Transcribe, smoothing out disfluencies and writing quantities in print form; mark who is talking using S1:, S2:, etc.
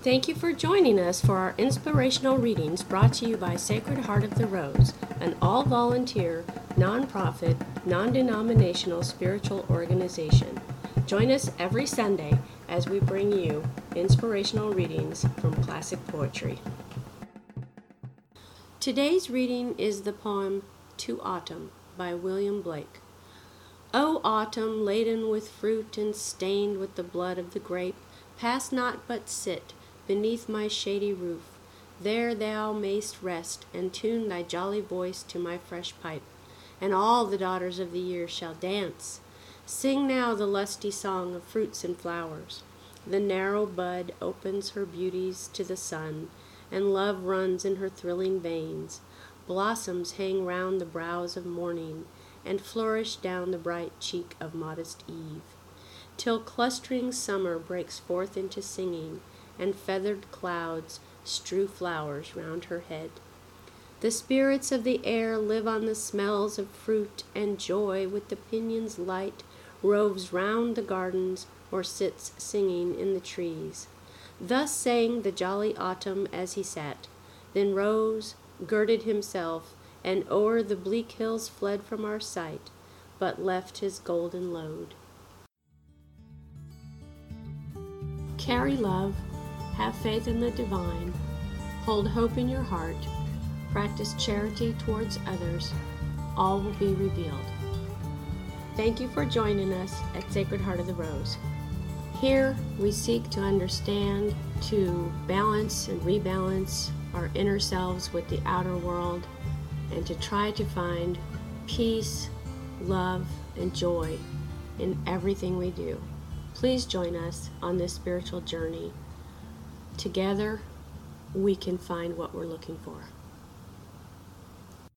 S1: Thank you for joining us for our inspirational readings brought to you by Sacred Heart of the Rose, an all-volunteer, non-profit, non-denominational spiritual organization. Join us every Sunday as we bring you inspirational readings from classic poetry. Today's reading is the poem To Autumn by William Blake. O autumn, laden with fruit and stained with the blood of the grape, pass not but sit beneath my shady roof. There thou mayst rest, and tune thy jolly voice to my fresh pipe, and all the daughters of the year shall dance. Sing now the lusty song of fruits and flowers. The narrow bud opens her beauties to the sun, and love runs in her thrilling veins. Blossoms hang round the brows of morning, and flourish down the bright cheek of modest eve, till clustering summer breaks forth into singing, and feathered clouds strew flowers round her head. The spirits of the air live on the smells of fruit, and joy with the pinions light roves round the gardens or sits singing in the trees. Thus sang the jolly autumn as he sat, then rose, girded himself, and o'er the bleak hills fled from our sight, but left his golden load. Carry love, have faith in the divine, hold hope in your heart, practice charity towards others, all will be revealed. Thank you for joining us at Sacred Heart of the Rose. Here we seek to understand, to balance and rebalance our inner selves with the outer world, and to try to find peace, love, and joy in everything we do. Please join us on this spiritual journey. Together, we can find what we're looking for.